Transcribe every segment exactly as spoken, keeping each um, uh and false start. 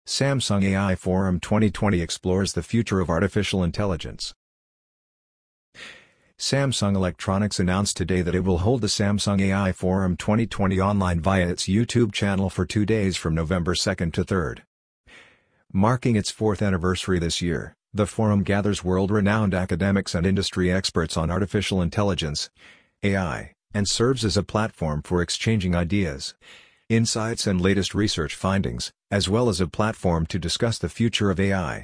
Samsung A I Forum twenty twenty explores the future of artificial intelligence. Samsung Electronics announced today that it will hold the Samsung A I Forum twenty twenty online via its YouTube channel for two days from November second to third. Marking its fourth anniversary this year, the forum gathers world-renowned academics and industry experts on artificial intelligence, A I, and serves as a platform for exchanging ideas, insights and latest research findings, as well as a platform to discuss the future of A I.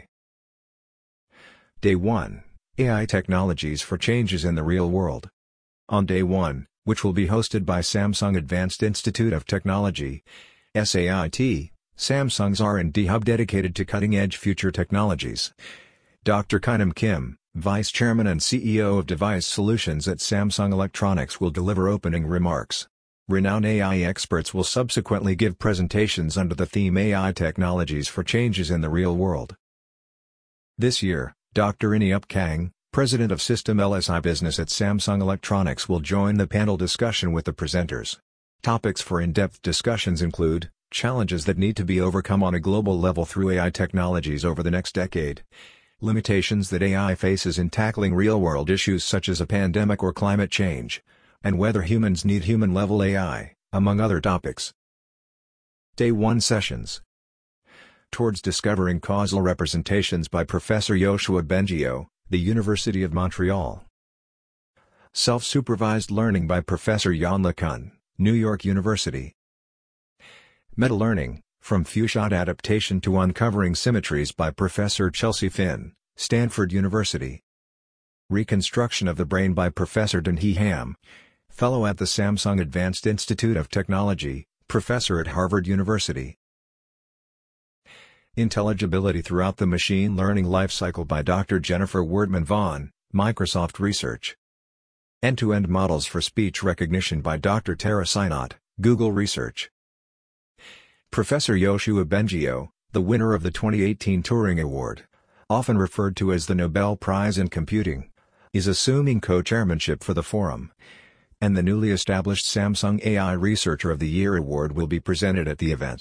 Day one. A I Technologies for Changes in the Real World. On Day one, which will be hosted by Samsung Advanced Institute of Technology, S A I T, Samsung's R and D hub dedicated to cutting-edge future technologies, Doctor Kynam Kim, Vice Chairman and C E O of Device Solutions at Samsung Electronics, will deliver opening remarks. Renowned A I experts will subsequently give presentations under the theme A I Technologies for Changes in the Real World. This year, Doctor Inyup Kang, President of System L S I Business at Samsung Electronics, will join the panel discussion with the presenters. Topics for in-depth discussions include challenges that need to be overcome on a global level through A I technologies over the next decade, limitations that A I faces in tackling real-world issues such as a pandemic or climate change, and whether humans need human-level A I, among other topics. Day one Sessions. Towards Discovering Causal Representations by Professor Yoshua Bengio, the University of Montreal. Self-Supervised Learning by Professor Yan LeCun, New York University. Meta-Learning, From Few-Shot Adaptation to Uncovering Symmetries by Professor Chelsea Finn, Stanford University. Reconstruction of the Brain by Professor Den-Hee Ham, Fellow at the Samsung Advanced Institute of Technology, Professor at Harvard University. Intelligibility Throughout the Machine Learning Lifecycle by Doctor Jennifer Werdman Vaughn, Microsoft Research. End-to-End Models for Speech Recognition by Doctor Tara Synott, Google Research. Professor Yoshua Bengio, the winner of the twenty eighteen Turing Award, often referred to as the Nobel Prize in Computing, is assuming co-chairmanship for the forum, and the newly established Samsung A I Researcher of the Year Award will be presented at the event.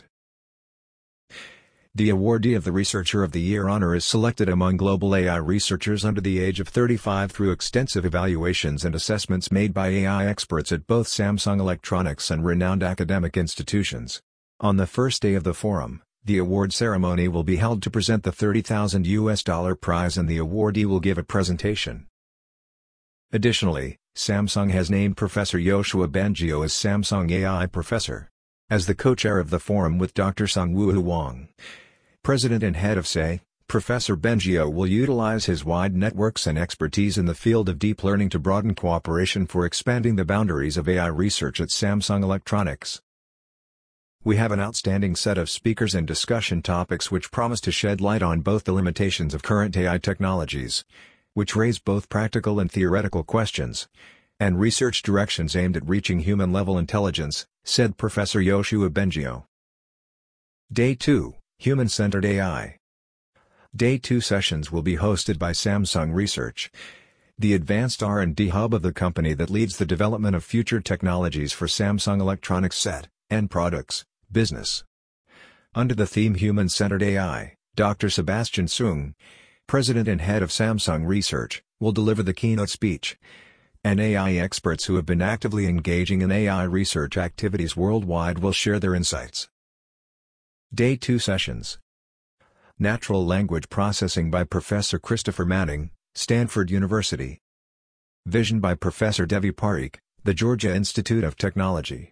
The awardee of the Researcher of the Year honor is selected among global A I researchers under the age of thirty-five through extensive evaluations and assessments made by A I experts at both Samsung Electronics and renowned academic institutions. On the first day of the forum, the award ceremony will be held to present the thirty thousand U S dollar prize and the awardee will give a presentation. Additionally, Samsung has named Professor Yoshua Bengio as Samsung A I Professor. As the co-chair of the forum with Doctor Seung-Woo Hwang, President and head of S A I, Professor Bengio will utilize his wide networks and expertise in the field of deep learning to broaden cooperation for expanding the boundaries of A I research at Samsung Electronics. We have an outstanding set of speakers and discussion topics which promise to shed light on both the limitations of current A I technologies, which raise both practical and theoretical questions, and research directions aimed at reaching human-level intelligence, said Professor Yoshua Bengio. Day two. Human-Centered A I. Day two sessions will be hosted by Samsung Research, the advanced R and D hub of the company that leads the development of future technologies for Samsung Electronics set, end products, business. Under the theme Human-Centered A I, Doctor Sebastian Seung, President and head of Samsung Research, will deliver the keynote speech, and A I experts who have been actively engaging in A I research activities worldwide will share their insights. Day two Sessions. Natural Language Processing by Professor Christopher Manning, Stanford University. Vision by Professor Devi Parikh, the Georgia Institute of Technology.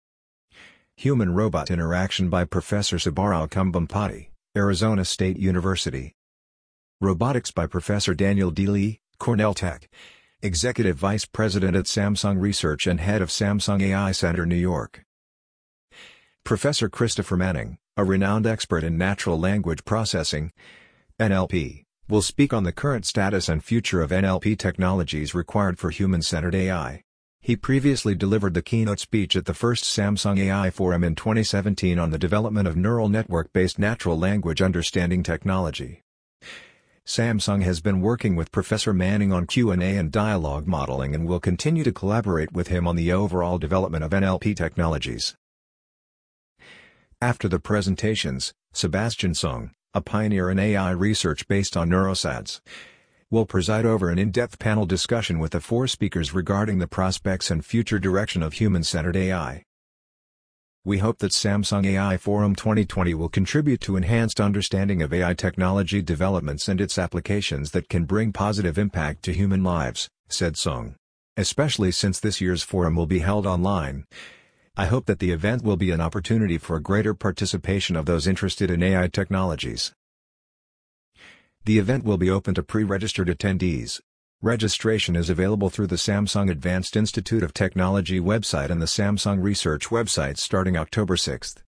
Human-Robot Interaction by Professor Subarao Kumbhampati, Arizona State University. Robotics by Professor Daniel D. Lee, Cornell Tech, Executive Vice President at Samsung Research and Head of Samsung A I Center New York. Professor Christopher Manning, a renowned expert in natural language processing, N L P, will speak on the current status and future of N L P technologies required for human-centered A I. He previously delivered the keynote speech at the first Samsung A I Forum in twenty seventeen on the development of neural network-based natural language understanding technology. Samsung has been working with Professor Manning on Q and A and dialogue modeling and will continue to collaborate with him on the overall development of N L P technologies. After the presentations, Sebastian Sung, a pioneer in A I research based on neuroscience, will preside over an in-depth panel discussion with the four speakers regarding the prospects and future direction of human-centered A I. We hope that Samsung A I Forum twenty twenty will contribute to enhanced understanding of A I technology developments and its applications that can bring positive impact to human lives, said Sung. Especially since this year's forum will be held online, I hope that the event will be an opportunity for greater participation of those interested in A I technologies. The event will be open to pre-registered attendees. Registration is available through the Samsung Advanced Institute of Technology website and the Samsung Research website starting October sixth.